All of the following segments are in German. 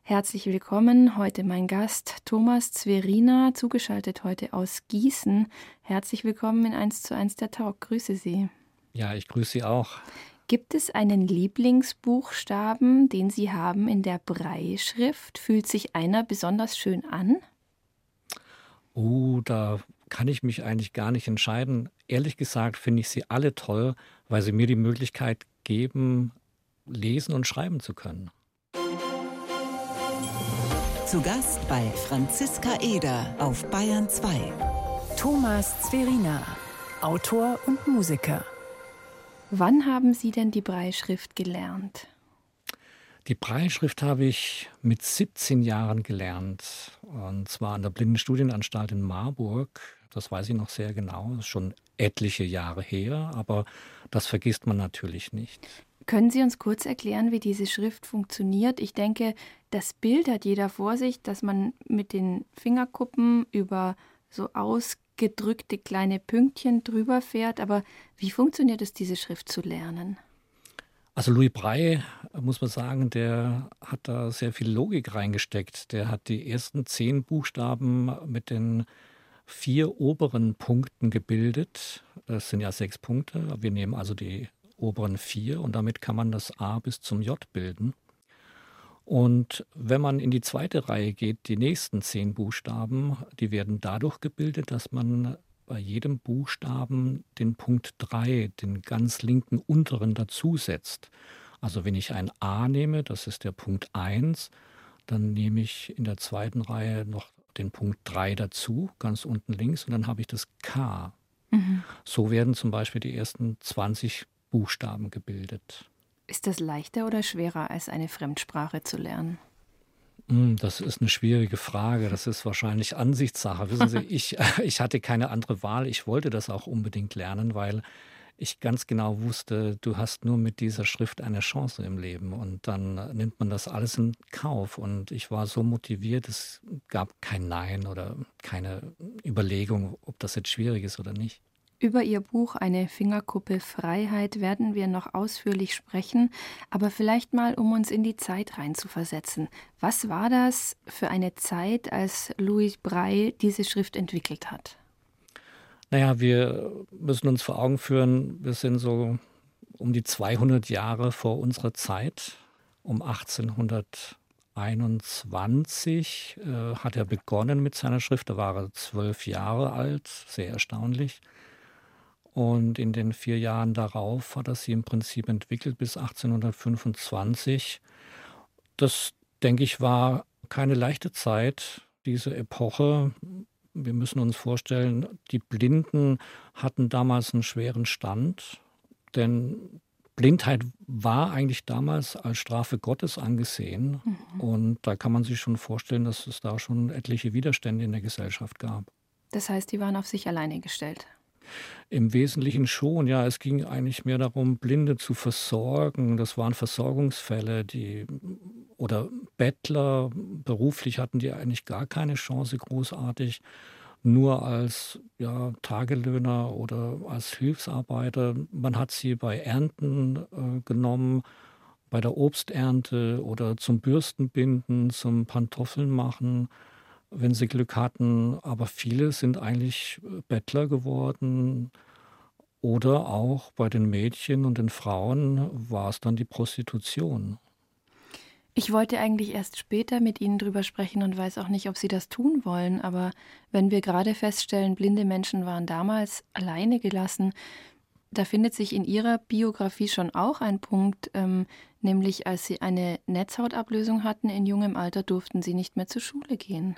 Herzlich willkommen, heute mein Gast Thomas Zwerina, zugeschaltet heute aus Gießen. Herzlich willkommen in 1:1 der Talk. Grüße Sie. Ja, ich grüße Sie auch. Gibt es einen Lieblingsbuchstaben, den Sie haben in der Brailleschrift? Fühlt sich einer besonders schön an? Da kann ich mich eigentlich gar nicht entscheiden. Ehrlich gesagt finde ich sie alle toll, weil sie mir die Möglichkeit geben, lesen und schreiben zu können. Zu Gast bei Franziska Eder auf Bayern 2. Thomas Zwerina, Autor und Musiker. Wann haben Sie denn die Brailleschrift gelernt? Die Brailleschrift habe ich mit 17 Jahren gelernt, und zwar an der Blindenstudienanstalt in Marburg. Das weiß ich noch sehr genau, das ist schon etliche Jahre her, aber das vergisst man natürlich nicht. Können Sie uns kurz erklären, wie diese Schrift funktioniert? Ich denke, das Bild hat jeder vor sich, dass man mit den Fingerkuppen über so ausgedrückte kleine Pünktchen drüber fährt. Aber wie funktioniert es, diese Schrift zu lernen? Also Louis Braille, muss man sagen, der hat da sehr viel Logik reingesteckt. Der hat die ersten 10 Buchstaben mit den 4 oberen Punkten gebildet. Das sind ja 6 Punkte. Wir nehmen also die oberen 4 und damit kann man das A bis zum J bilden. Und wenn man in die zweite Reihe geht, die nächsten 10 Buchstaben, die werden dadurch gebildet, dass man bei jedem Buchstaben den Punkt 3, den ganz linken unteren, dazusetzt. Also wenn ich ein A nehme, das ist der Punkt 1, dann nehme ich in der zweiten Reihe noch den Punkt 3 dazu, ganz unten links, und dann habe ich das K. So werden zum Beispiel die ersten 20 Buchstaben gebildet. Ist das leichter oder schwerer, als eine Fremdsprache zu lernen? Das ist eine schwierige Frage. Das ist wahrscheinlich Ansichtssache. Wissen Sie, ich hatte keine andere Wahl. Ich wollte das auch unbedingt lernen, weil ich ganz genau wusste, du hast nur mit dieser Schrift eine Chance im Leben. Und dann nimmt man das alles in Kauf. Und ich war so motiviert, es gab kein Nein oder keine Überlegung, ob das jetzt schwierig ist oder nicht. Über Ihr Buch Eine Fingerkuppe Freiheit werden wir noch ausführlich sprechen, aber vielleicht mal, um uns in die Zeit reinzuversetzen. Was war das für eine Zeit, als Louis Braille diese Schrift entwickelt hat? Naja, wir müssen uns vor Augen führen, wir sind so um die 200 Jahre vor unserer Zeit. Um 1821 hat er begonnen mit seiner Schrift. Da war er 12 Jahre alt, sehr erstaunlich. Und in den 4 Jahren darauf hat er sie im Prinzip entwickelt bis 1825. Das, denke ich, war keine leichte Zeit, diese Epoche. Wir müssen uns vorstellen, die Blinden hatten damals einen schweren Stand, denn Blindheit war eigentlich damals als Strafe Gottes angesehen. Und da kann man sich schon vorstellen, dass es da schon etliche Widerstände in der Gesellschaft gab. Das heißt, die waren auf sich alleine gestellt. Im Wesentlichen schon, ja. Es ging eigentlich mehr darum, Blinde zu versorgen. Das waren Versorgungsfälle, oder Bettler. Beruflich hatten die eigentlich gar keine Chance großartig. Nur als Tagelöhner oder als Hilfsarbeiter. Man hat sie bei Ernten genommen, bei der Obsternte oder zum Bürstenbinden, zum Pantoffeln machen, wenn sie Glück hatten. Aber viele sind eigentlich Bettler geworden. Oder auch bei den Mädchen und den Frauen war es dann die Prostitution. Ich wollte eigentlich erst später mit Ihnen drüber sprechen und weiß auch nicht, ob Sie das tun wollen, aber wenn wir gerade feststellen, blinde Menschen waren damals alleine gelassen, da findet sich in Ihrer Biografie schon auch ein Punkt, nämlich als Sie eine Netzhautablösung hatten in jungem Alter, durften Sie nicht mehr zur Schule gehen.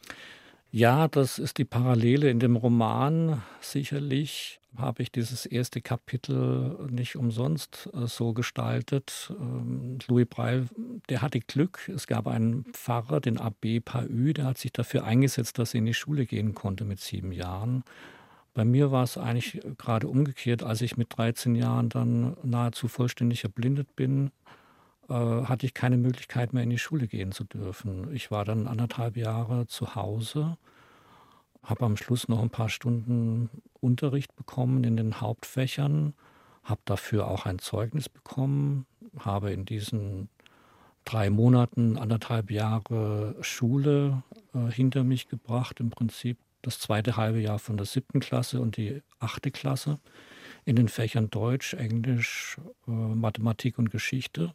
Ja, das ist die Parallele in dem Roman. Sicherlich habe ich dieses erste Kapitel nicht umsonst so gestaltet. Louis Braille, der hatte Glück. Es gab einen Pfarrer, den Abbé Pahü, der hat sich dafür eingesetzt, dass er in die Schule gehen konnte mit 7 Jahren. Bei mir war es eigentlich gerade umgekehrt. Als ich mit 13 Jahren dann nahezu vollständig erblindet bin, hatte ich keine Möglichkeit mehr in die Schule gehen zu dürfen. Ich war dann 1,5 Jahre zu Hause, habe am Schluss noch ein paar Stunden Unterricht bekommen in den Hauptfächern, habe dafür auch ein Zeugnis bekommen, habe in diesen 3 Monaten, 1,5 Jahre Schule hinter mich gebracht. Im Prinzip das zweite halbe Jahr von der 7. Klasse und die 8. Klasse in den Fächern Deutsch, Englisch, Mathematik und Geschichte.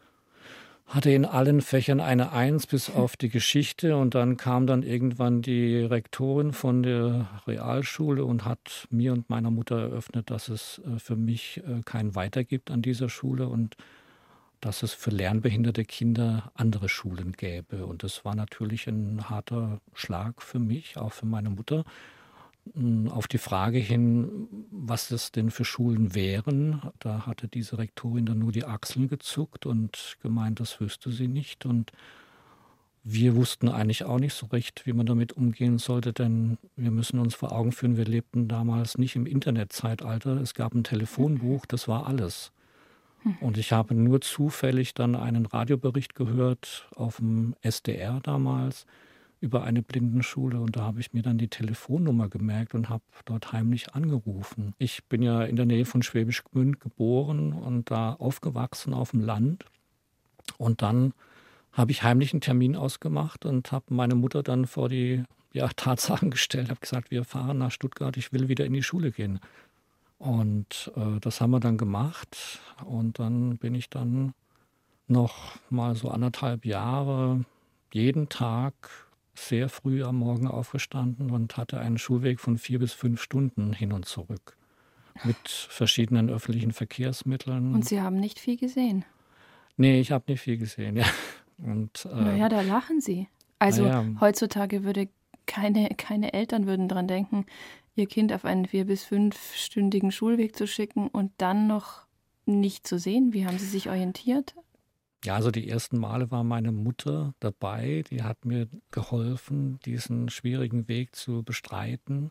Hatte in allen Fächern eine 1 bis auf die Geschichte, und dann kam dann irgendwann die Rektorin von der Realschule und hat mir und meiner Mutter eröffnet, dass es für mich kein Weiter gibt an dieser Schule und dass es für lernbehinderte Kinder andere Schulen gäbe. Und das war natürlich ein harter Schlag für mich, auch für meine Mutter. Auf die Frage hin, was das denn für Schulen wären, da hatte diese Rektorin dann nur die Achseln gezuckt und gemeint, das wüsste sie nicht. Und wir wussten eigentlich auch nicht so recht, wie man damit umgehen sollte, denn wir müssen uns vor Augen führen, wir lebten damals nicht im Internetzeitalter. Es gab ein Telefonbuch, das war alles. Und ich habe nur zufällig dann einen Radiobericht gehört auf dem SDR damals über eine Blindenschule, und da habe ich mir dann die Telefonnummer gemerkt und habe dort heimlich angerufen. Ich bin ja in der Nähe von Schwäbisch Gmünd geboren und da aufgewachsen auf dem Land, und dann habe ich heimlich einen Termin ausgemacht und habe meine Mutter dann vor die Tatsachen gestellt, habe gesagt, wir fahren nach Stuttgart, ich will wieder in die Schule gehen. Und das haben wir dann gemacht, und dann bin ich dann noch mal so 1,5 Jahre jeden Tag sehr früh am Morgen aufgestanden und hatte einen Schulweg von 4 bis 5 Stunden hin und zurück mit verschiedenen öffentlichen Verkehrsmitteln. Und Sie haben nicht viel gesehen? Nee, ich habe nicht viel gesehen, ja. Und, naja, da lachen Sie. Also ja. Heutzutage würde keine Eltern würden dran denken, ihr Kind auf einen 4- bis 5-stündigen Schulweg zu schicken und dann noch nicht zu sehen. Wie haben Sie sich orientiert? Ja, also die ersten Male war meine Mutter dabei, die hat mir geholfen, diesen schwierigen Weg zu bestreiten.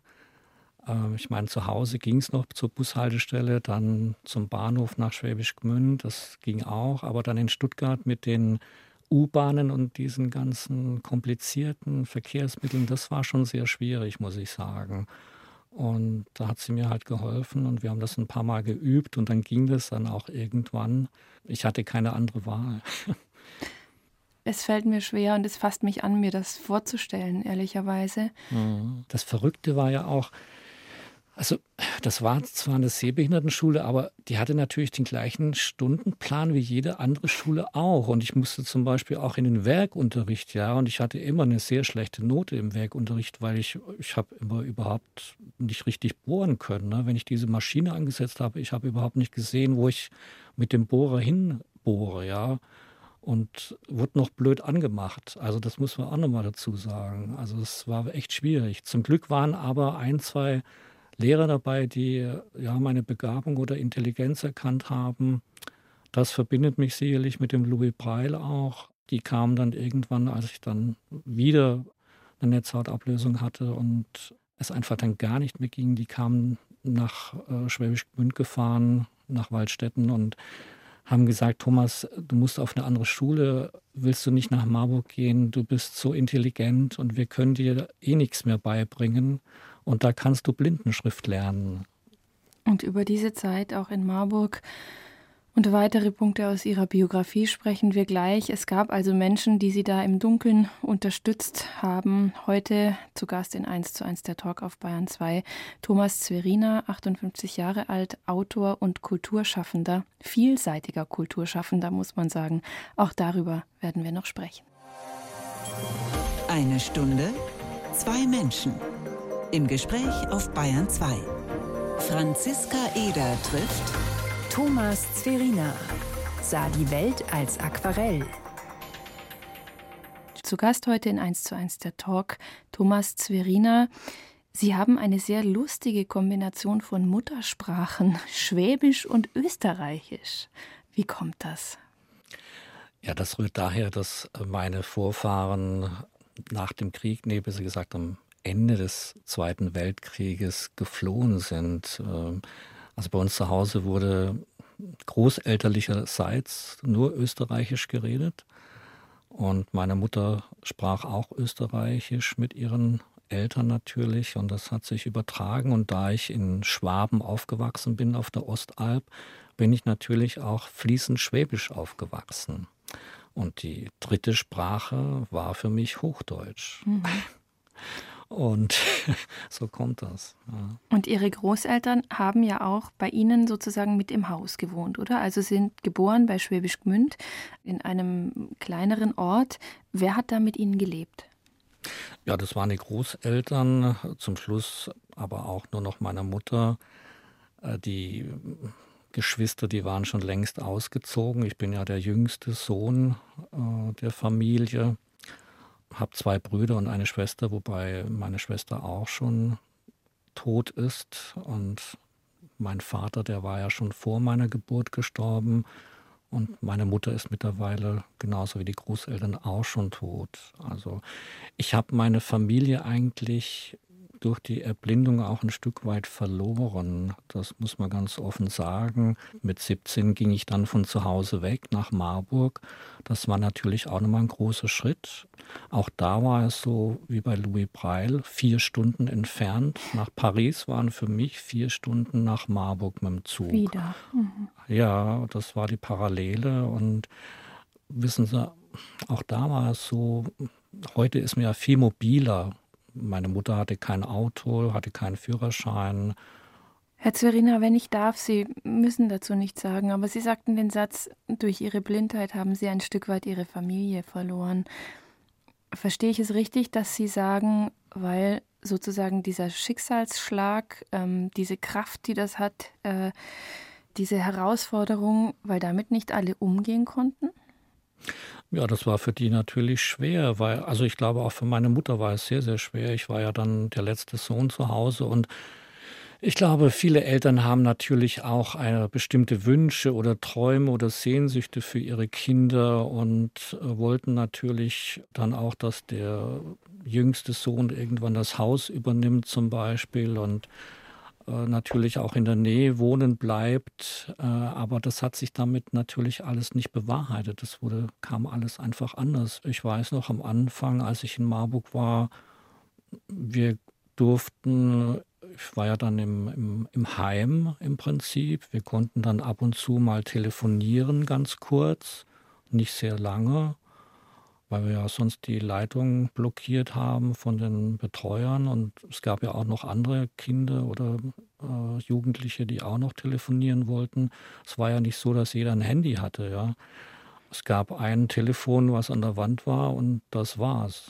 Ich meine, zu Hause ging es noch zur Bushaltestelle, dann zum Bahnhof nach Schwäbisch Gmünd, das ging auch, aber dann in Stuttgart mit den U-Bahnen und diesen ganzen komplizierten Verkehrsmitteln, das war schon sehr schwierig, muss ich sagen. Und da hat sie mir halt geholfen, und wir haben das ein paar Mal geübt, und dann ging das dann auch irgendwann. Ich hatte keine andere Wahl. Es fällt mir schwer und es fasst mich an, mir das vorzustellen, ehrlicherweise. Das Verrückte war ja auch, also das war zwar eine Sehbehindertenschule, aber die hatte natürlich den gleichen Stundenplan wie jede andere Schule auch. Und ich musste zum Beispiel auch in den Werkunterricht, ja, und ich hatte immer eine sehr schlechte Note im Werkunterricht, weil ich habe immer überhaupt nicht richtig bohren können. Ne? Wenn ich diese Maschine angesetzt habe, ich habe überhaupt nicht gesehen, wo ich mit dem Bohrer hinbohre, ja. Und wurde noch blöd angemacht. Also das muss man auch nochmal dazu sagen. Also es war echt schwierig. Zum Glück waren aber 1, 2 Lehrer dabei, die ja meine Begabung oder Intelligenz erkannt haben. Das verbindet mich sicherlich mit dem Louis Braille auch. Die kamen dann irgendwann, als ich dann wieder eine Netzhautablösung hatte und es einfach dann gar nicht mehr ging. Die kamen nach Schwäbisch Gmünd gefahren, nach Waldstätten, und haben gesagt, Thomas, du musst auf eine andere Schule, willst du nicht nach Marburg gehen, du bist so intelligent und wir können dir eh nichts mehr beibringen. Und da kannst du Blindenschrift lernen. Und über diese Zeit auch in Marburg und weitere Punkte aus Ihrer Biografie sprechen wir gleich. Es gab also Menschen, die Sie da im Dunkeln unterstützt haben. Heute zu Gast in 1:1 der Talk auf Bayern 2. Thomas Zwerina, 58 Jahre alt, Autor und Kulturschaffender. Vielseitiger Kulturschaffender, muss man sagen. Auch darüber werden wir noch sprechen. 1 Stunde, 2 Menschen. Im Gespräch auf Bayern 2. Franziska Eder trifft Thomas Zwerina, sah die Welt als Aquarell. Zu Gast heute in 1:1 der Talk Thomas Zwerina. Sie haben eine sehr lustige Kombination von Muttersprachen, Schwäbisch und Österreichisch. Wie kommt das? Ja, das rührt daher, dass meine Vorfahren nach dem Krieg, besser gesagt am Ende des Zweiten Weltkrieges geflohen sind. Also bei uns zu Hause wurde großelterlicherseits nur Österreichisch geredet. Und meine Mutter sprach auch Österreichisch mit ihren Eltern natürlich. Und das hat sich übertragen. Und da ich in Schwaben aufgewachsen bin, auf der Ostalb, bin ich natürlich auch fließend Schwäbisch aufgewachsen. Und die dritte Sprache war für mich Hochdeutsch. Mhm. Und so kommt das. Ja. Und Ihre Großeltern haben ja auch bei Ihnen sozusagen mit im Haus gewohnt, oder? Also sind geboren bei Schwäbisch Gmünd in einem kleineren Ort. Wer hat da mit Ihnen gelebt? Ja, das waren die Großeltern, zum Schluss aber auch nur noch meine Mutter. Die Geschwister, die waren schon längst ausgezogen. Ich bin ja der jüngste Sohn der Familie. Habe 2 Brüder und eine Schwester, wobei meine Schwester auch schon tot ist. Und mein Vater, der war ja schon vor meiner Geburt gestorben. Und meine Mutter ist mittlerweile genauso wie die Großeltern auch schon tot. Also ich habe meine Familie eigentlich durch die Erblindung auch ein Stück weit verloren. Das muss man ganz offen sagen. Mit 17 ging ich dann von zu Hause weg nach Marburg. Das war natürlich auch nochmal ein großer Schritt. Auch da war es so wie bei Louis Braille, 4 Stunden entfernt. Nach Paris waren für mich 4 Stunden nach Marburg mit dem Zug. Wieder. Mhm. Ja, das war die Parallele. Und wissen Sie, auch da war es so, heute ist mir ja viel mobiler. Meine Mutter hatte kein Auto, hatte keinen Führerschein. Herr Zverina, wenn ich darf, Sie müssen dazu nichts sagen, aber Sie sagten den Satz, durch Ihre Blindheit haben Sie ein Stück weit Ihre Familie verloren. Verstehe ich es richtig, dass Sie sagen, weil sozusagen dieser Schicksalsschlag, diese Kraft, die das hat, diese Herausforderung, weil damit nicht alle umgehen konnten? Ja, das war für die natürlich schwer, weil, also ich glaube auch für meine Mutter war es sehr, sehr schwer. Ich war ja dann der letzte Sohn zu Hause und ich glaube, viele Eltern haben natürlich auch bestimmte Wünsche oder Träume oder Sehnsüchte für ihre Kinder und wollten natürlich dann auch, dass der jüngste Sohn irgendwann das Haus übernimmt zum Beispiel und natürlich auch in der Nähe wohnen bleibt. Aber das hat sich damit natürlich alles nicht bewahrheitet. Kam alles einfach anders. Ich weiß noch am Anfang, als ich in Marburg war, wir durften, ich war ja dann im Heim im Prinzip, wir konnten dann ab und zu mal telefonieren, ganz kurz, nicht sehr lange, weil wir ja sonst die Leitung blockiert haben von den Betreuern. Und es gab ja auch noch andere Kinder oder Jugendliche, die auch noch telefonieren wollten. Es war ja nicht so, dass jeder ein Handy hatte. Ja. Es gab ein Telefon, was an der Wand war und das war's.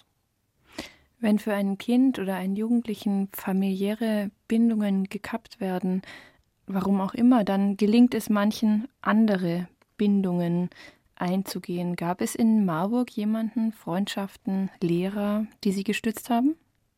Wenn für ein Kind oder einen Jugendlichen familiäre Bindungen gekappt werden, warum auch immer, dann gelingt es manchen, andere Bindungen einzugehen. Gab es in Marburg jemanden, Freundschaften, Lehrer, die Sie gestützt haben?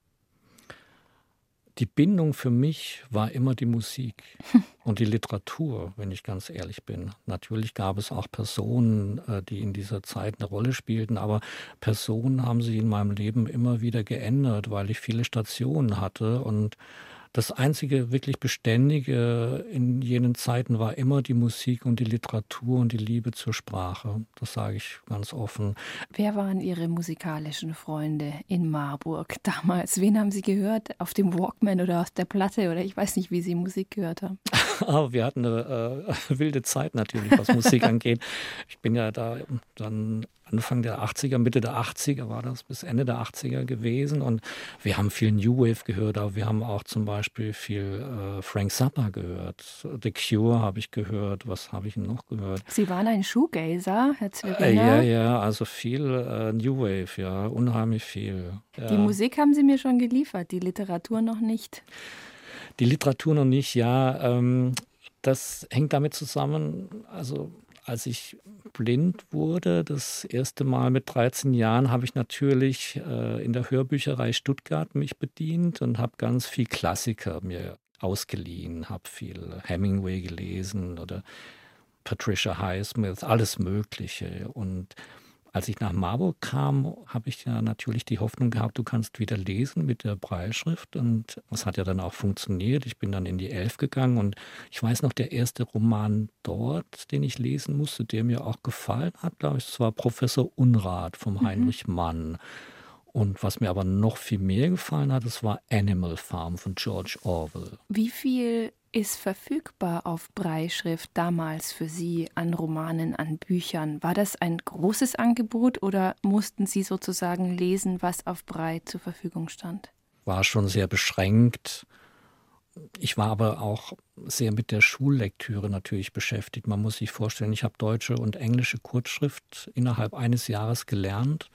Die Bindung für mich war immer die Musik und die Literatur, wenn ich ganz ehrlich bin. Natürlich gab es auch Personen, die in dieser Zeit eine Rolle spielten, aber Personen haben sich in meinem Leben immer wieder geändert, weil ich viele Stationen hatte und das einzige wirklich Beständige in jenen Zeiten war immer die Musik und die Literatur und die Liebe zur Sprache. Das sage ich ganz offen. Wer waren Ihre musikalischen Freunde in Marburg damals? Wen haben Sie gehört? Auf dem Walkman oder auf der Platte? Oder ich weiß nicht, wie Sie Musik gehört haben. Aber wir hatten eine wilde Zeit natürlich, was Musik angeht. Ich bin ja da dann Anfang der 80er, Mitte der 80er war das, bis Ende der 80er gewesen. Und wir haben viel New Wave gehört, aber wir haben auch zum Beispiel viel Frank Zappa gehört. The Cure habe ich gehört. Was habe ich noch gehört? Sie waren ein Shoegazer, Herr Zverina? Ja, also viel New Wave, ja, unheimlich viel. Ja. Die Musik haben Sie mir schon geliefert, die Literatur noch nicht. Die Literatur noch nicht, ja. Das hängt damit zusammen, also als ich blind wurde, das erste Mal mit 13 Jahren, habe ich natürlich in der Hörbücherei Stuttgart mich bedient und habe ganz viel Klassiker mir ausgeliehen, habe viel Hemingway gelesen oder Patricia Highsmith, alles Mögliche. Und als ich nach Marburg kam, habe ich ja natürlich die Hoffnung gehabt, du kannst wieder lesen mit der Brailleschrift. Und das hat ja dann auch funktioniert. Ich bin dann in die 11 gegangen und ich weiß noch, der erste Roman dort, den ich lesen musste, der mir auch gefallen hat, glaube ich, das war Professor Unrat vom Heinrich Mann. Und was mir aber noch viel mehr gefallen hat, das war Animal Farm von George Orwell. Wie viel ist verfügbar auf Brailleschrift damals für Sie an Romanen, an Büchern? War das ein großes Angebot oder mussten Sie sozusagen lesen, was auf Braille zur Verfügung stand? War schon sehr beschränkt. Ich war aber auch sehr mit der Schullektüre natürlich beschäftigt. Man muss sich vorstellen, ich habe deutsche und englische Kurzschrift innerhalb eines Jahres gelernt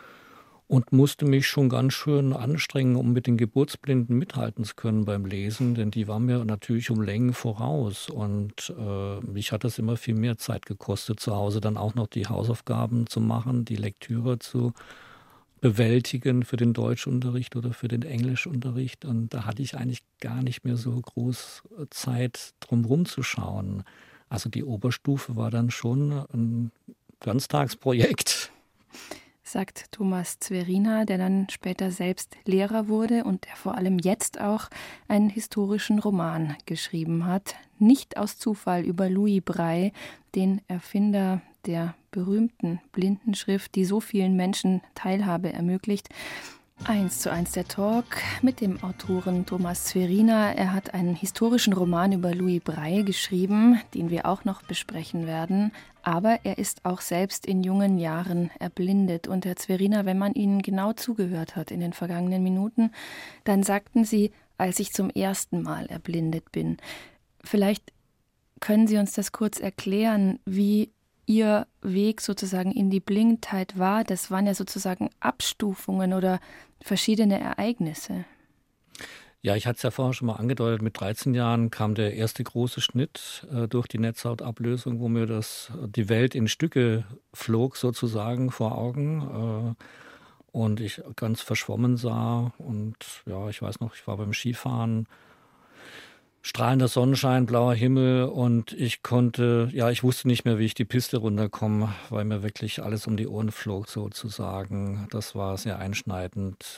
und musste mich schon ganz schön anstrengen, um mit den Geburtsblinden mithalten zu können beim Lesen, denn die waren mir natürlich um Längen voraus. Und mich hat das immer viel mehr Zeit gekostet, zu Hause dann auch noch die Hausaufgaben zu machen, die Lektüre zu bewältigen für den Deutschunterricht oder für den Englischunterricht. Und da hatte ich eigentlich gar nicht mehr so groß Zeit, drum rumzuschauen. Also die Oberstufe war dann schon ein Ganztagsprojekt. Sagt Thomas Zwerina, der dann später selbst Lehrer wurde und der vor allem jetzt auch einen historischen Roman geschrieben hat. Nicht aus Zufall über Louis Braille, den Erfinder der berühmten Blindenschrift, die so vielen Menschen Teilhabe ermöglicht. 1:1 der Talk mit dem Autoren Thomas Zwerina. Er hat einen historischen Roman über Louis Braille geschrieben, den wir auch noch besprechen werden. Aber er ist auch selbst in jungen Jahren erblindet. Und Herr Zwerina, wenn man Ihnen genau zugehört hat in den vergangenen Minuten, dann sagten Sie, als ich zum ersten Mal erblindet bin. Vielleicht können Sie uns das kurz erklären, wie Ihr Weg sozusagen in die Blindheit war. Das waren ja sozusagen Abstufungen oder verschiedene Ereignisse. Ja, ich hatte es ja vorher schon mal angedeutet, mit 13 Jahren kam der erste große Schnitt durch die Netzhautablösung, wo mir die Welt in Stücke flog sozusagen vor Augen und ich ganz verschwommen sah. Und ja, ich weiß noch, ich war beim Skifahren, strahlender Sonnenschein, blauer Himmel und ich wusste nicht mehr, wie ich die Piste runterkomme, weil mir wirklich alles um die Ohren flog sozusagen. Das war sehr einschneidend.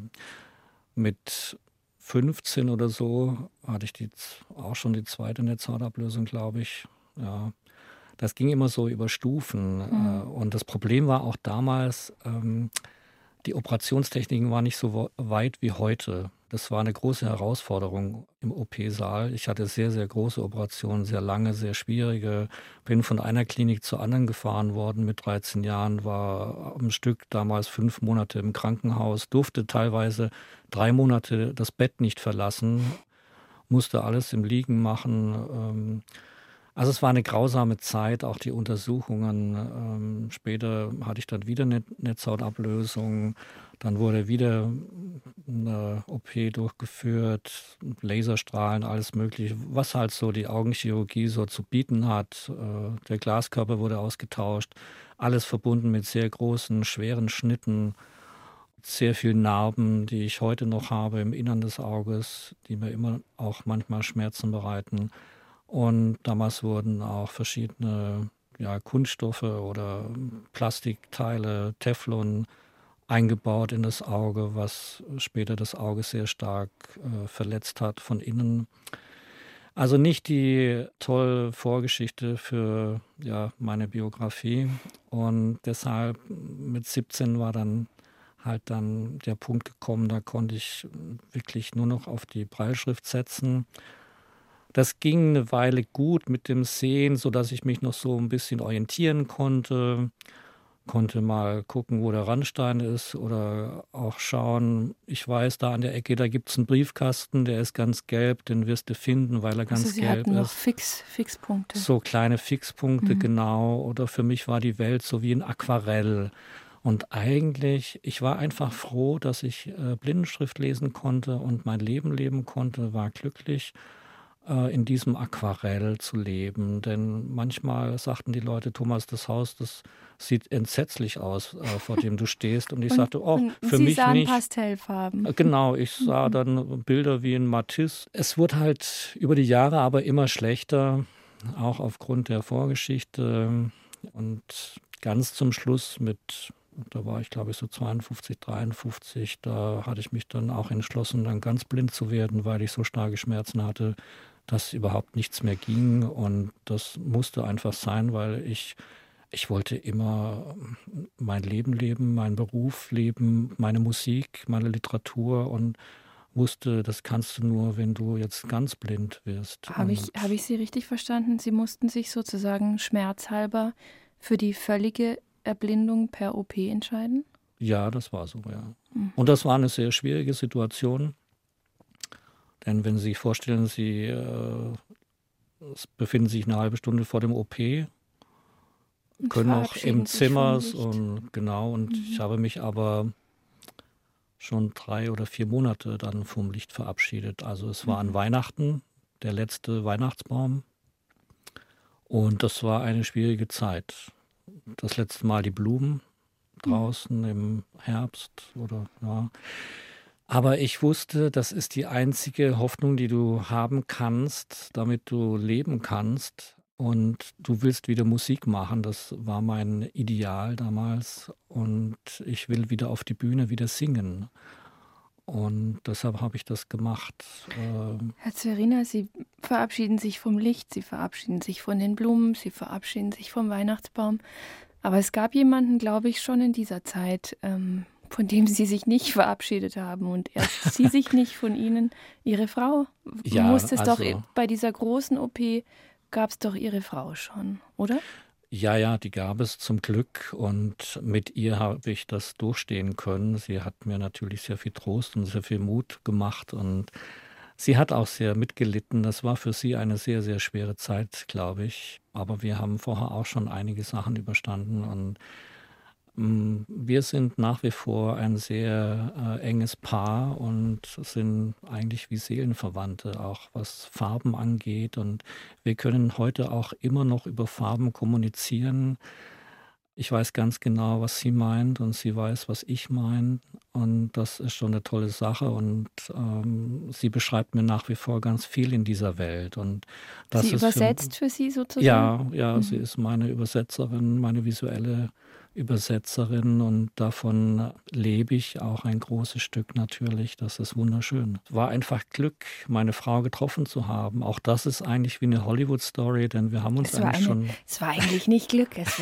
Mit 15 oder so hatte ich auch schon die zweite Netzhautablösung, glaube ich. Ja, das ging immer so über Stufen. Und das Problem war auch damals, die Operationstechniken waren nicht so weit wie heute. Das war eine große Herausforderung im OP-Saal. Ich hatte sehr, sehr große Operationen, sehr lange, sehr schwierige. Bin von einer Klinik zur anderen gefahren worden mit 13 Jahren, war am Stück damals 5 Monate im Krankenhaus, durfte teilweise 3 Monate das Bett nicht verlassen, musste alles im Liegen machen. Also es war eine grausame Zeit, auch die Untersuchungen. Später hatte ich dann wieder eine Netzhautablösung. Dann wurde wieder eine OP durchgeführt, Laserstrahlen, alles Mögliche, was halt so die Augenchirurgie so zu bieten hat. Der Glaskörper wurde ausgetauscht, alles verbunden mit sehr großen, schweren Schnitten, sehr vielen Narben, die ich heute noch habe im Innern des Auges, die mir immer auch manchmal Schmerzen bereiten. Und damals wurden auch verschiedene Kunststoffe oder Plastikteile, Teflon, eingebaut in das Auge, was später das Auge sehr stark verletzt hat von innen. Also nicht die tolle Vorgeschichte für meine Biografie. Und deshalb mit 17 war dann der Punkt gekommen, da konnte ich wirklich nur noch auf die Brailleschrift setzen. Das ging eine Weile gut mit dem Sehen, sodass ich mich noch so ein bisschen orientieren konnte mal gucken, wo der Randstein ist oder auch schauen, ich weiß, da an der Ecke, da gibt es einen Briefkasten, der ist ganz gelb, den wirst du finden, weil er ganz Sie gelb hatten noch ist. Fixpunkte. So kleine Fixpunkte, genau. Oder für mich war die Welt so wie ein Aquarell. Und eigentlich, ich war einfach froh, dass ich Blindenschrift lesen konnte und mein Leben leben konnte, war glücklich, in diesem Aquarell zu leben. Denn manchmal sagten die Leute, Thomas, das Haus, das sieht entsetzlich aus, vor dem du stehst. Und ich sagte, für Sie mich sahen nicht. Pastellfarben. Genau, ich sah dann Bilder wie in Matisse. Es wurde halt über die Jahre aber immer schlechter, auch aufgrund der Vorgeschichte. Und ganz zum Schluss da war ich glaube ich so 52, 53, da hatte ich mich dann auch entschlossen, dann ganz blind zu werden, weil ich so starke Schmerzen hatte, dass überhaupt nichts mehr ging. Und das musste einfach sein, weil ich wollte immer mein Leben leben, meinen Beruf leben, meine Musik, meine Literatur und wusste, das kannst du nur, wenn du jetzt ganz blind wirst. Habe ich Sie richtig verstanden? Sie mussten sich sozusagen schmerzhalber für die völlige Erblindung per OP entscheiden? Ja, das war so, ja. Und das war eine sehr schwierige Situation. Denn wenn Sie sich vorstellen, Sie befinden sich eine halbe Stunde vor dem OP, können auch im Zimmer und genau, und ich habe mich aber schon 3 oder 4 Monate dann vom Licht verabschiedet. Also es war an Weihnachten, der letzte Weihnachtsbaum, und das war eine schwierige Zeit. Das letzte Mal die Blumen draußen im Herbst oder ja. Aber ich wusste, das ist die einzige Hoffnung, die du haben kannst, damit du leben kannst. Und du willst wieder Musik machen, das war mein Ideal damals. Und ich will wieder auf die Bühne, wieder singen. Und deshalb habe ich das gemacht. Herr Zverina, Sie verabschieden sich vom Licht, Sie verabschieden sich von den Blumen, Sie verabschieden sich vom Weihnachtsbaum. Aber es gab jemanden, glaube ich, schon in dieser Zeit, von dem Sie sich nicht verabschiedet haben und erst Sie sich nicht von Ihnen. Ihre Frau? Ja, Musste es doch also bei dieser großen OP, gab es doch Ihre Frau schon, oder? Ja, die gab es zum Glück, und mit ihr habe ich das durchstehen können. Sie hat mir natürlich sehr viel Trost und sehr viel Mut gemacht, und sie hat auch sehr mitgelitten. Das war für sie eine sehr, sehr schwere Zeit, glaube ich. Aber wir haben vorher auch schon einige Sachen überstanden, und wir sind nach wie vor ein sehr enges Paar und sind eigentlich wie Seelenverwandte, auch was Farben angeht. Und wir können heute auch immer noch über Farben kommunizieren. Ich weiß ganz genau, was sie meint, und sie weiß, was ich meine. Und das ist schon eine tolle Sache. Und sie beschreibt mir nach wie vor ganz viel in dieser Welt. Und das Sie ist übersetzt für Sie sozusagen? Ja, sie ist meine Übersetzerin, meine visuelle Übersetzerin, und davon lebe ich auch ein großes Stück natürlich. Das ist wunderschön. Es war einfach Glück, meine Frau getroffen zu haben. Auch das ist eigentlich wie eine Hollywood-Story, denn wir haben uns eigentlich schon... Es war eigentlich nicht Glück, es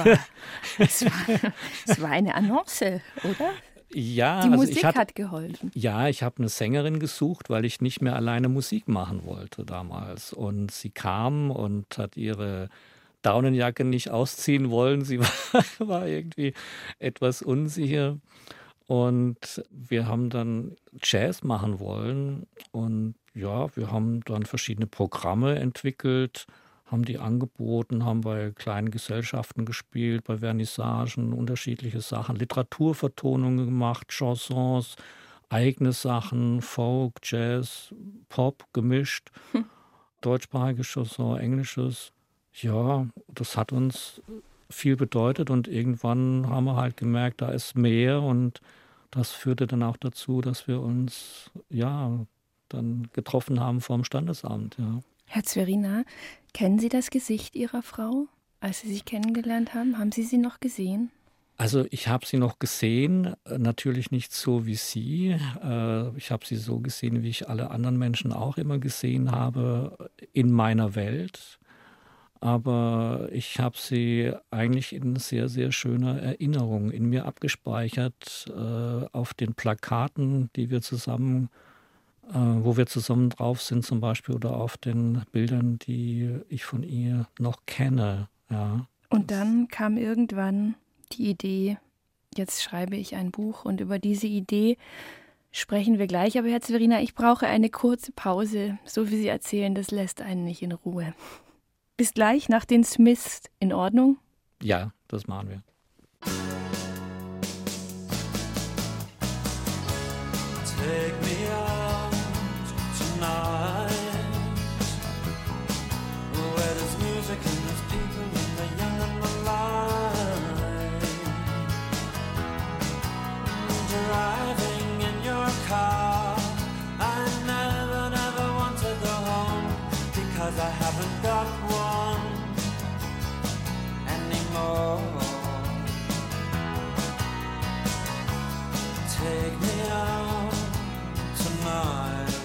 war eine Annonce, oder? Ja, die Musik hat geholfen. Ja, ich habe eine Sängerin gesucht, weil ich nicht mehr alleine Musik machen wollte damals. Und sie kam und hat ihre Daunenjacke nicht ausziehen wollen. Sie war irgendwie etwas unsicher. Und wir haben dann Jazz machen wollen. Und ja, wir haben dann verschiedene Programme entwickelt, haben die angeboten, haben bei kleinen Gesellschaften gespielt, bei Vernissagen, unterschiedliche Sachen, Literaturvertonungen gemacht, Chansons, eigene Sachen, Folk, Jazz, Pop gemischt, deutschsprachige Chanson, englisches. Ja, das hat uns viel bedeutet, und irgendwann haben wir halt gemerkt, da ist mehr, und das führte dann auch dazu, dass wir uns dann getroffen haben vor dem Standesamt. Ja. Herr Zverina, kennen Sie das Gesicht Ihrer Frau, als Sie sich kennengelernt haben? Haben Sie sie noch gesehen? Also ich habe sie noch gesehen, natürlich nicht so wie Sie. Ich habe sie so gesehen, wie ich alle anderen Menschen auch immer gesehen habe, in meiner Welt. Aber ich habe sie eigentlich in sehr, sehr schöner Erinnerung in mir abgespeichert, auf den Plakaten, die wir zusammen, wo wir zusammen drauf sind zum Beispiel, oder auf den Bildern, die ich von ihr noch kenne. Ja. Und dann kam irgendwann die Idee, jetzt schreibe ich ein Buch, und über diese Idee sprechen wir gleich. Aber Herr Zverina, ich brauche eine kurze Pause. So wie Sie erzählen, das lässt einen nicht in Ruhe. Bis gleich nach den Smiths. In Ordnung? Ja, das machen wir. Take me out tonight, where there's music and there's people and the young and the light. Driving in your car, I never want to go home, because I haven't got one anymore. Take me out tonight,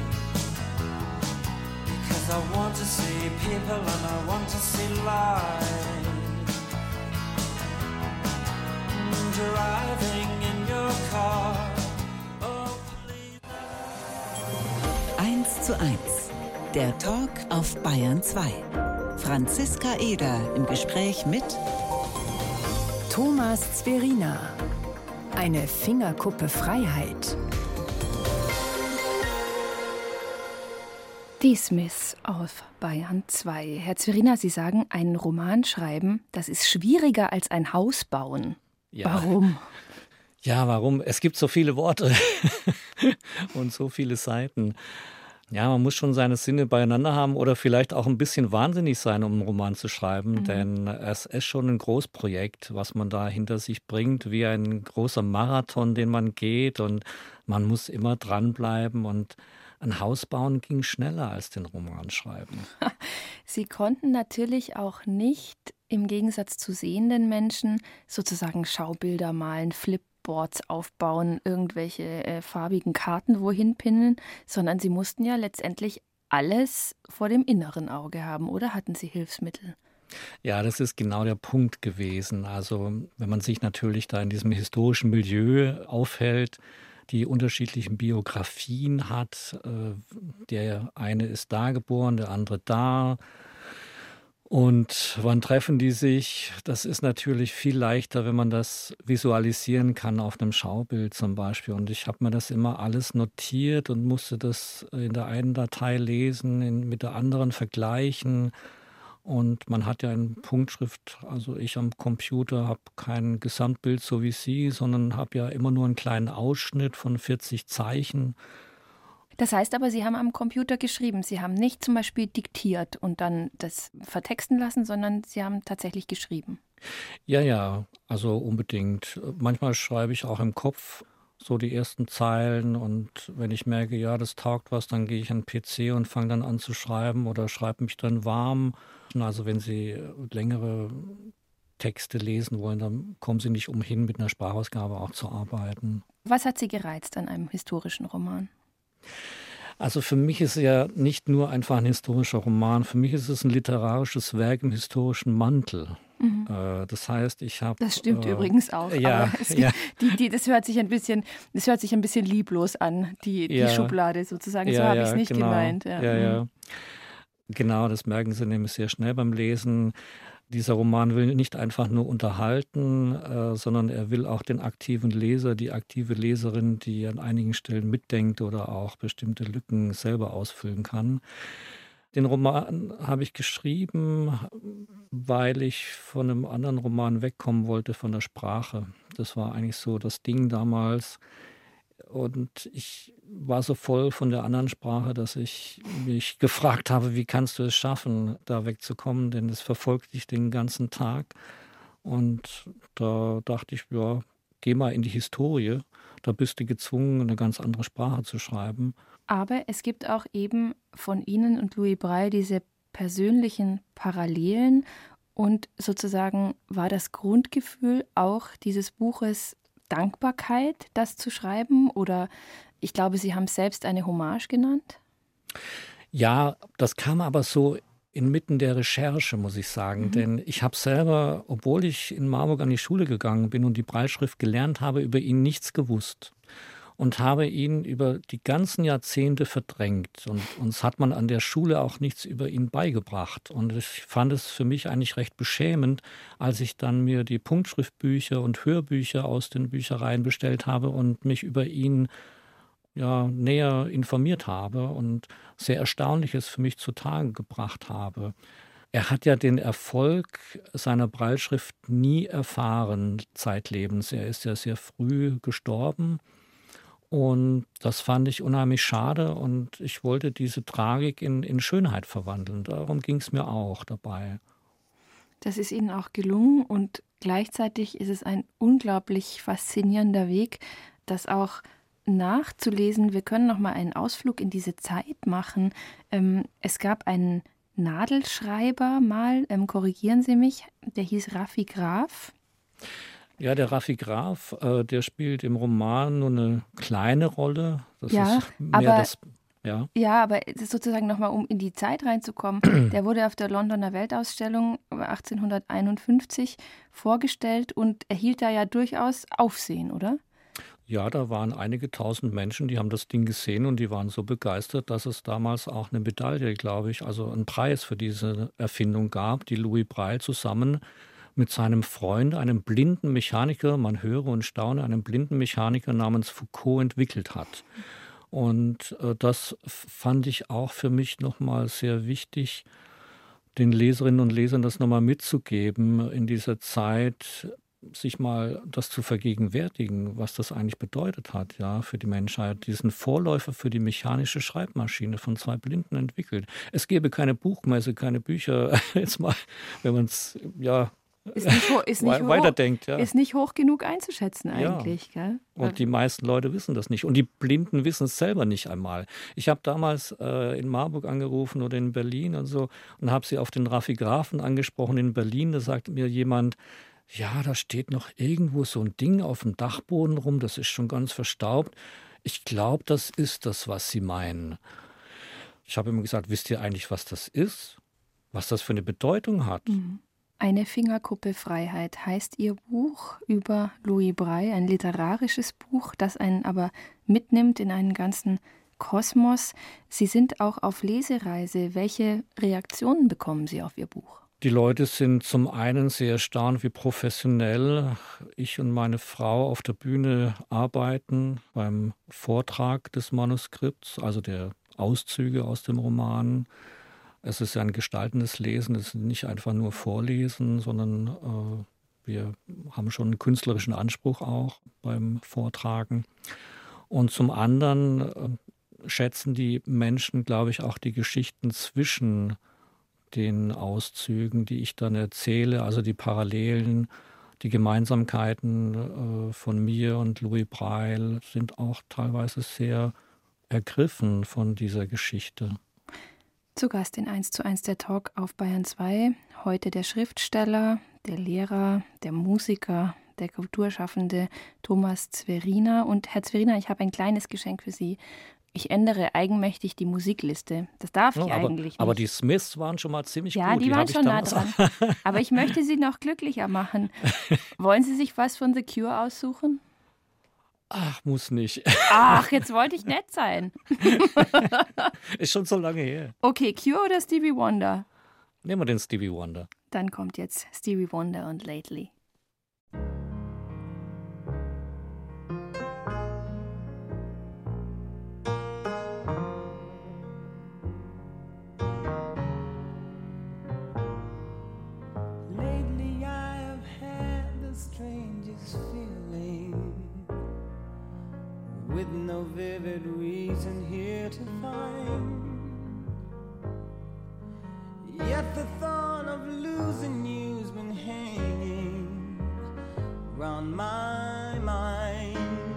because I want to see people and I want to see life. Driving in your car, oh please. 1:1. Der Talk auf Bayern 2. Franziska Eder im Gespräch mit Thomas Zwerina. Eine Fingerkuppe Freiheit. Die Smiths auf Bayern 2. Herr Zwerina, Sie sagen, einen Roman schreiben, das ist schwieriger als ein Haus bauen. Ja. Warum? Ja, warum? Es gibt so viele Worte und so viele Seiten. Ja, man muss schon seine Sinne beieinander haben oder vielleicht auch ein bisschen wahnsinnig sein, um einen Roman zu schreiben, denn es ist schon ein Großprojekt, was man da hinter sich bringt, wie ein großer Marathon, den man geht, und man muss immer dranbleiben, und ein Haus bauen ging schneller als den Roman schreiben. Sie konnten natürlich auch nicht, im Gegensatz zu sehenden Menschen, sozusagen Schaubilder malen, Flipboards aufbauen, irgendwelche farbigen Karten wohin pinnen, sondern Sie mussten ja letztendlich alles vor dem inneren Auge haben, oder hatten Sie Hilfsmittel? Ja, das ist genau der Punkt gewesen. Also wenn man sich natürlich da in diesem historischen Milieu aufhält, die unterschiedlichen Biografien hat. Der eine ist da geboren, der andere da. Und wann treffen die sich? Das ist natürlich viel leichter, wenn man das visualisieren kann auf einem Schaubild zum Beispiel. Und ich habe mir das immer alles notiert und musste das in der einen Datei lesen, mit der anderen vergleichen. Und man hat ja in Punktschrift, also ich am Computer habe kein Gesamtbild so wie Sie, sondern habe ja immer nur einen kleinen Ausschnitt von 40 Zeichen. Das heißt aber, Sie haben am Computer geschrieben. Sie haben nicht zum Beispiel diktiert und dann das vertexten lassen, sondern Sie haben tatsächlich geschrieben. Ja, also unbedingt. Manchmal schreibe ich auch im Kopf so die ersten Zeilen, und wenn ich merke, ja, das taugt was, dann gehe ich an den PC und fange dann an zu schreiben oder schreibe mich dann warm. Also wenn Sie längere Texte lesen wollen, dann kommen Sie nicht umhin, mit einer Sprachausgabe auch zu arbeiten. Was hat Sie gereizt an einem historischen Roman? Also für mich ist es ja nicht nur einfach ein historischer Roman, für mich ist es ein literarisches Werk im historischen Mantel. Das heißt, ich habe... Das stimmt übrigens auch. Ja, aber das hört sich ein bisschen lieblos an, die Schublade sozusagen. So habe ich es nicht gemeint. Ja. Genau, das merken Sie nämlich sehr schnell beim Lesen. Dieser Roman will nicht einfach nur unterhalten, sondern er will auch den aktiven Leser, die aktive Leserin, die an einigen Stellen mitdenkt oder auch bestimmte Lücken selber ausfüllen kann. Den Roman habe ich geschrieben, weil ich von einem anderen Roman wegkommen wollte, von der Sprache. Das war eigentlich so das Ding damals. Und ich war so voll von der anderen Sprache, dass ich mich gefragt habe, wie kannst du es schaffen, da wegzukommen? Denn es verfolgt dich den ganzen Tag. Und da dachte ich, ja, geh mal in die Historie. Da bist du gezwungen, eine ganz andere Sprache zu schreiben. Aber es gibt auch eben von Ihnen und Louis Braille diese persönlichen Parallelen. Und sozusagen war das Grundgefühl auch dieses Buches Dankbarkeit, das zu schreiben? Oder ich glaube, Sie haben es selbst eine Hommage genannt? Ja, das kam aber so inmitten der Recherche, muss ich sagen. Denn ich habe selber, obwohl ich in Marburg an die Schule gegangen bin und die Brailleschrift gelernt habe, über ihn nichts gewusst. Und habe ihn über die ganzen Jahrzehnte verdrängt. Und uns hat man an der Schule auch nichts über ihn beigebracht. Und ich fand es für mich eigentlich recht beschämend, als ich dann mir die Punktschriftbücher und Hörbücher aus den Büchereien bestellt habe und mich über ihn näher informiert habe und sehr Erstaunliches für mich zutage gebracht habe. Er hat ja den Erfolg seiner Brailleschrift nie erfahren zeitlebens. Er ist ja sehr früh gestorben. Und das fand ich unheimlich schade, und ich wollte diese Tragik in Schönheit verwandeln. Darum ging es mir auch dabei. Das ist Ihnen auch gelungen, und gleichzeitig ist es ein unglaublich faszinierender Weg, das auch nachzulesen. Wir können noch mal einen Ausflug in diese Zeit machen. Es gab einen Nadelschreiber mal, korrigieren Sie mich, der hieß Raffi Graf. Ja, der Raffi Graf, der spielt im Roman nur eine kleine Rolle. Das Ja, ist mehr aber das, ja. Ja, aber es ist sozusagen nochmal, um in die Zeit reinzukommen, der wurde auf der Londoner Weltausstellung 1851 vorgestellt und erhielt da ja durchaus Aufsehen, oder? Ja, da waren einige tausend Menschen, die haben das Ding gesehen und die waren so begeistert, dass es damals auch eine Medaille, glaube ich, also einen Preis für diese Erfindung gab, die Louis Braille zusammen mit seinem Freund, einem blinden Mechaniker, man höre und staune, einem blinden Mechaniker namens Foucault entwickelt hat. Und das fand ich auch für mich nochmal sehr wichtig, den Leserinnen und Lesern das nochmal mitzugeben in dieser Zeit, sich mal das zu vergegenwärtigen, was das eigentlich bedeutet hat, ja, für die Menschheit, diesen Vorläufer für die mechanische Schreibmaschine von zwei Blinden entwickelt. Es gäbe keine Buchmesse, keine Bücher, jetzt mal, wenn man es, ja, weiterdenkt. Ja. Ist nicht hoch genug einzuschätzen eigentlich. Ja. Gell? Und die meisten Leute wissen das nicht. Und die Blinden wissen es selber nicht einmal. Ich habe damals in Marburg angerufen oder in Berlin und so und habe sie auf den Raffigrafen angesprochen in Berlin. Da sagte mir jemand, ja, da steht noch irgendwo so ein Ding auf dem Dachboden rum, das ist schon ganz verstaubt. Ich glaube, das ist das, was Sie meinen. Ich habe immer gesagt, wisst ihr eigentlich, was das ist? Was das für eine Bedeutung hat? Eine Fingerkuppe Freiheit heißt Ihr Buch über Louis Braille, ein literarisches Buch, das einen aber mitnimmt in einen ganzen Kosmos. Sie sind auch auf Lesereise. Welche Reaktionen bekommen Sie auf Ihr Buch? Die Leute sind zum einen sehr erstaunt, wie professionell ich und meine Frau auf der Bühne arbeiten beim Vortrag des Manuskripts, also der Auszüge aus dem Roman. Es ist ja ein gestaltendes Lesen, es ist nicht einfach nur Vorlesen, sondern wir haben schon einen künstlerischen Anspruch auch beim Vortragen. Und zum anderen schätzen die Menschen, glaube ich, auch die Geschichten zwischen den Auszügen, die ich dann erzähle, also die Parallelen, die Gemeinsamkeiten von mir und Louis Braille sind auch teilweise sehr ergriffen von dieser Geschichte. Zu Gast in 1:1 der Talk auf Bayern 2. Heute der Schriftsteller, der Lehrer, der Musiker, der Kulturschaffende Thomas Zweriner. Und Herr Zweriner, ich habe ein kleines Geschenk für Sie. Ich ändere eigenmächtig die Musikliste. Das darf ich eigentlich nicht. Aber die Smiths waren schon mal ziemlich gut. Ja, die waren schon nah dran. Aber ich möchte Sie noch glücklicher machen. Wollen Sie sich was von The Cure aussuchen? Ach, muss nicht. Ach, jetzt wollte ich nett sein. Ist schon so lange her. Okay, Cure oder Stevie Wonder? Nehmen wir den Stevie Wonder. Dann kommt jetzt Stevie Wonder und Lately. Lately I have had the strangest feeling, with no vivid reason here to find. Yet the thought of losing you's been hanging round my mind.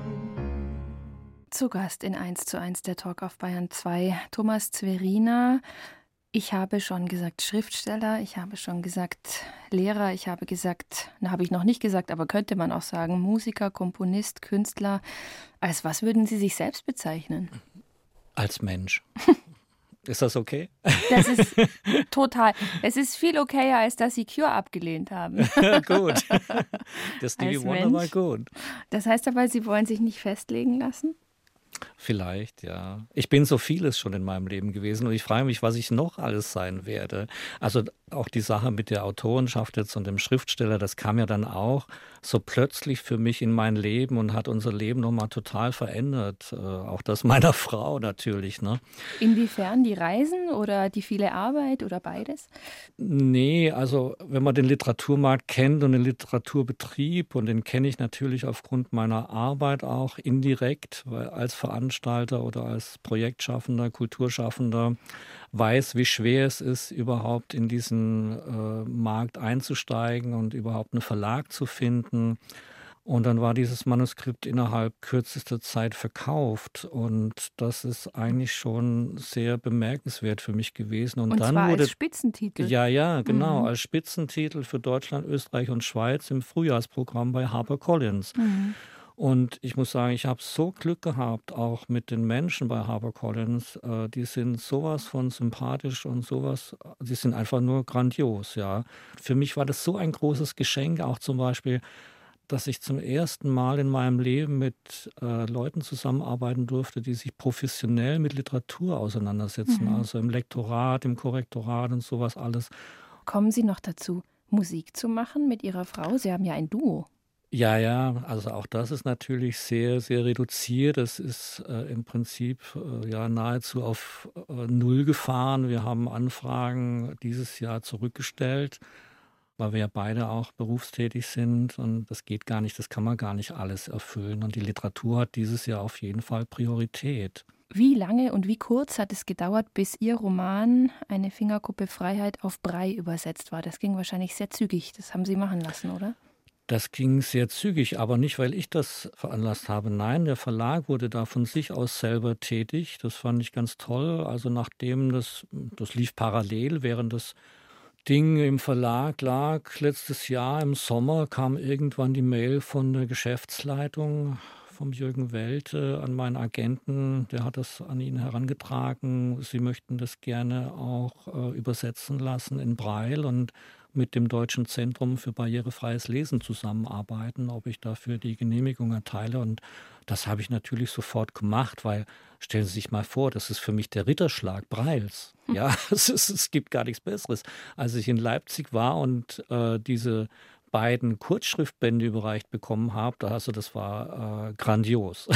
Zu Gast in 1:1 der Talk auf Bayern 2, Thomas Zweriner. Ich habe schon gesagt Schriftsteller, ich habe schon gesagt Lehrer, ich habe gesagt, habe ich noch nicht gesagt, aber könnte man auch sagen, Musiker, Komponist, Künstler. Als was würden Sie sich selbst bezeichnen? Als Mensch. Ist das okay? Das ist total. Es ist viel okayer, als dass Sie Cure abgelehnt haben. Gut. Der Stevie Wonder war gut. Das heißt aber, Sie wollen sich nicht festlegen lassen? Vielleicht, ja. Ich bin so vieles schon in meinem Leben gewesen und ich frage mich, was ich noch alles sein werde. Also auch die Sache mit der Autorenschaft jetzt und dem Schriftsteller, das kam ja dann auch so plötzlich für mich in mein Leben und hat unser Leben nochmal total verändert. Auch das meiner Frau natürlich, ne? Inwiefern die Reisen oder die viele Arbeit oder beides? Nee, also wenn man den Literaturmarkt kennt und den Literaturbetrieb, und den kenne ich natürlich aufgrund meiner Arbeit auch indirekt, weil als Veranstalter oder als Projektschaffender, Kulturschaffender weiß, wie schwer es ist, überhaupt in diesen Markt einzusteigen und überhaupt einen Verlag zu finden. Und dann war dieses Manuskript innerhalb kürzester Zeit verkauft. Und das ist eigentlich schon sehr bemerkenswert für mich gewesen. Und dann zwar wurde, als Spitzentitel. Ja, genau, als Spitzentitel für Deutschland, Österreich und Schweiz im Frühjahrsprogramm bei HarperCollins. Und ich muss sagen, ich habe so Glück gehabt, auch mit den Menschen bei HarperCollins. Die sind sowas von sympathisch und sowas, die sind einfach nur grandios, ja. Für mich war das so ein großes Geschenk, auch zum Beispiel, dass ich zum ersten Mal in meinem Leben mit Leuten zusammenarbeiten durfte, die sich professionell mit Literatur auseinandersetzen, also im Lektorat, im Korrektorat und sowas alles. Kommen Sie noch dazu, Musik zu machen mit Ihrer Frau? Sie haben ja ein Duo. Ja, also auch das ist natürlich sehr, sehr reduziert. Das ist im Prinzip ja nahezu auf Null gefahren. Wir haben Anfragen dieses Jahr zurückgestellt, weil wir ja beide auch berufstätig sind und das geht gar nicht, das kann man gar nicht alles erfüllen. Und die Literatur hat dieses Jahr auf jeden Fall Priorität. Wie lange und wie kurz hat es gedauert, bis Ihr Roman Eine Fingerkuppe Freiheit auf Braille übersetzt war? Das ging wahrscheinlich sehr zügig. Das haben Sie machen lassen, oder? Das ging sehr zügig, aber nicht, weil ich das veranlasst habe. Nein, der Verlag wurde da von sich aus selber tätig. Das fand ich ganz toll. Also nachdem das lief parallel, während das Ding im Verlag lag, letztes Jahr im Sommer kam irgendwann die Mail von der Geschäftsleitung, vom Jürgen Welte an meinen Agenten. Der hat das an ihn herangetragen. Sie möchten das gerne auch übersetzen lassen in Braille und mit dem Deutschen Zentrum für barrierefreies Lesen zusammenarbeiten, ob ich dafür die Genehmigung erteile. Und das habe ich natürlich sofort gemacht, weil, stellen Sie sich mal vor, das ist für mich der Ritterschlag Brailles. Ja, es gibt gar nichts Besseres. Als ich in Leipzig war und diese beiden Kurzschriftbände überreicht bekommen habe, also das war grandios.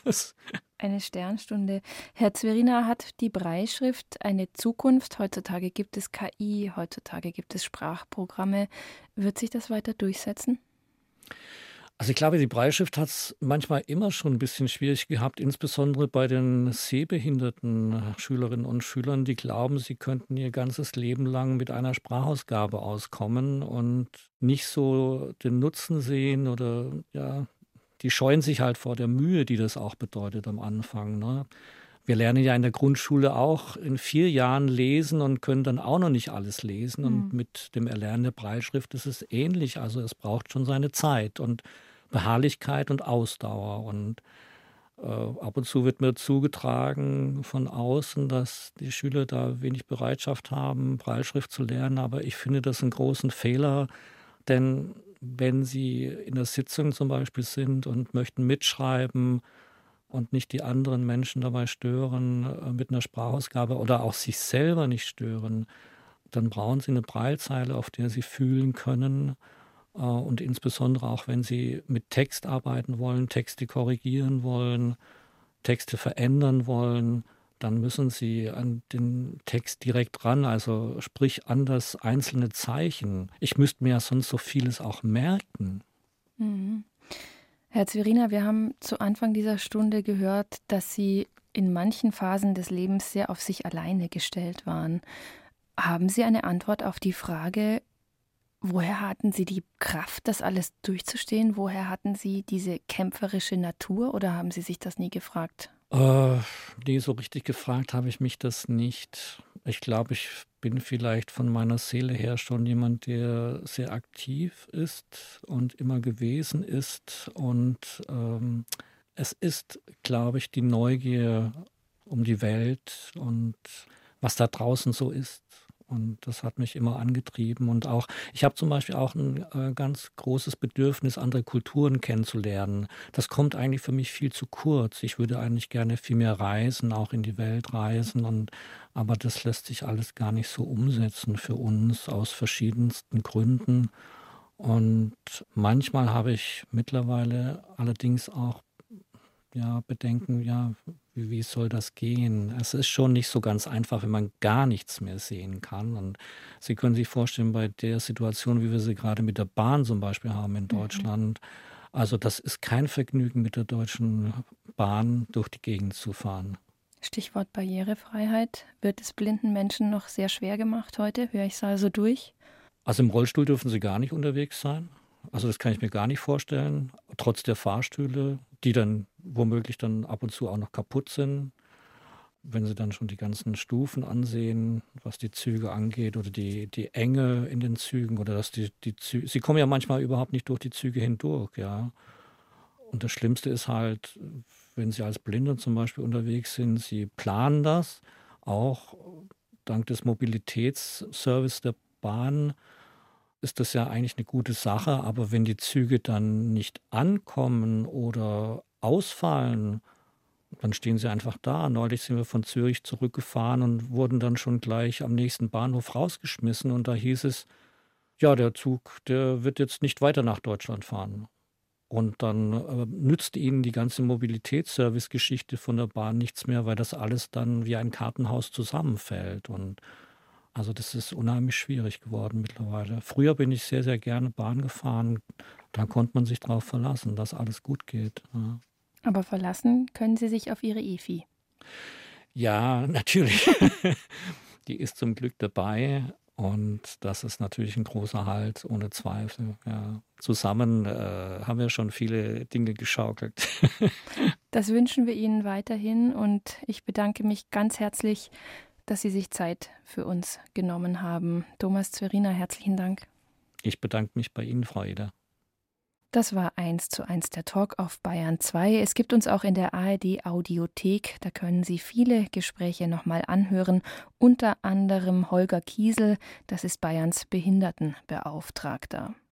Eine Sternstunde. Herr Zwerina, hat die Brailleschrift eine Zukunft? Heutzutage gibt es KI, heutzutage gibt es Sprachprogramme. Wird sich das weiter durchsetzen? Also ich glaube, die Brailleschrift hat es manchmal immer schon ein bisschen schwierig gehabt, insbesondere bei den sehbehinderten Schülerinnen und Schülern, die glauben, sie könnten ihr ganzes Leben lang mit einer Sprachausgabe auskommen und nicht so den Nutzen sehen oder ja, die scheuen sich halt vor der Mühe, die das auch bedeutet am Anfang, ne? Wir lernen ja in der Grundschule auch in 4 Jahren lesen und können dann auch noch nicht alles lesen. Und mit dem Erlernen der Brailleschrift ist es ähnlich. Also es braucht schon seine Zeit und Beharrlichkeit und Ausdauer. Und ab und zu wird mir zugetragen von außen, dass die Schüler da wenig Bereitschaft haben, Brailleschrift zu lernen. Aber ich finde das einen großen Fehler, denn wenn sie in der Sitzung zum Beispiel sind und möchten mitschreiben und nicht die anderen Menschen dabei stören mit einer Sprachausgabe oder auch sich selber nicht stören, dann brauchen sie eine Braillezeile, auf der sie fühlen können. Und insbesondere auch, wenn sie mit Text arbeiten wollen, Texte korrigieren wollen, Texte verändern wollen, dann müssen sie an den Text direkt ran, also sprich an das einzelne Zeichen. Ich müsste mir ja sonst so vieles auch merken. Mhm. Herr Zwerina, wir haben zu Anfang dieser Stunde gehört, dass Sie in manchen Phasen des Lebens sehr auf sich alleine gestellt waren. Haben Sie eine Antwort auf die Frage, woher hatten Sie die Kraft, das alles durchzustehen? Woher hatten Sie diese kämpferische Natur oder haben Sie sich das nie gefragt? Nee, so richtig gefragt habe ich mich das nicht. Ich glaube, ich bin vielleicht von meiner Seele her schon jemand, der sehr aktiv ist und immer gewesen ist. Und es ist, glaube ich, die Neugier um die Welt und was da draußen so ist. Und das hat mich immer angetrieben. Und auch, ich habe zum Beispiel auch ein ganz großes Bedürfnis, andere Kulturen kennenzulernen. Das kommt eigentlich für mich viel zu kurz. Ich würde eigentlich gerne viel mehr reisen, auch in die Welt reisen. Aber das lässt sich alles gar nicht so umsetzen für uns aus verschiedensten Gründen. Und manchmal habe ich mittlerweile allerdings auch Bedenken, wie soll das gehen? Es ist schon nicht so ganz einfach, wenn man gar nichts mehr sehen kann. Und Sie können sich vorstellen, bei der Situation, wie wir sie gerade mit der Bahn zum Beispiel haben in Deutschland, also das ist kein Vergnügen, mit der Deutschen Bahn durch die Gegend zu fahren. Stichwort Barrierefreiheit. Wird es blinden Menschen noch sehr schwer gemacht heute? Höre ich es also durch? Also im Rollstuhl dürfen sie gar nicht unterwegs sein. Also das kann ich mir gar nicht vorstellen, trotz der Fahrstühle, die dann womöglich dann ab und zu auch noch kaputt sind, wenn sie dann schon die ganzen Stufen ansehen, was die Züge angeht oder die Enge in den Zügen oder dass die Züge, sie kommen ja manchmal überhaupt nicht durch die Züge hindurch, ja. Und das Schlimmste ist halt, wenn sie als Blinde zum Beispiel unterwegs sind, sie planen das, auch dank des Mobilitätsservice der Bahn, ist das ja eigentlich eine gute Sache, aber wenn die Züge dann nicht ankommen oder ausfallen, dann stehen sie einfach da. Neulich sind wir von Zürich zurückgefahren und wurden dann schon gleich am nächsten Bahnhof rausgeschmissen und da hieß es, ja, der Zug, der wird jetzt nicht weiter nach Deutschland fahren. Und dann nützt ihnen die ganze Mobilitätsservice-Geschichte von der Bahn nichts mehr, weil das alles dann wie ein Kartenhaus zusammenfällt. Und also das ist unheimlich schwierig geworden mittlerweile. Früher bin ich sehr, sehr gerne Bahn gefahren. Da konnte man sich drauf verlassen, dass alles gut geht. Ja. Aber verlassen können Sie sich auf Ihre Efi. Ja, natürlich. Die ist zum Glück dabei. Und das ist natürlich ein großer Halt, ohne Zweifel. Ja. Zusammen haben wir schon viele Dinge geschaukelt. Das wünschen wir Ihnen weiterhin und ich bedanke mich ganz herzlich, dass Sie sich Zeit für uns genommen haben. Thomas Zweriner, herzlichen Dank. Ich bedanke mich bei Ihnen, Frau Eder. Das war 1:1 der Talk auf Bayern 2. Es gibt uns auch in der ARD Audiothek. Da können Sie viele Gespräche nochmal anhören. Unter anderem Holger Kiesel, das ist Bayerns Behindertenbeauftragter.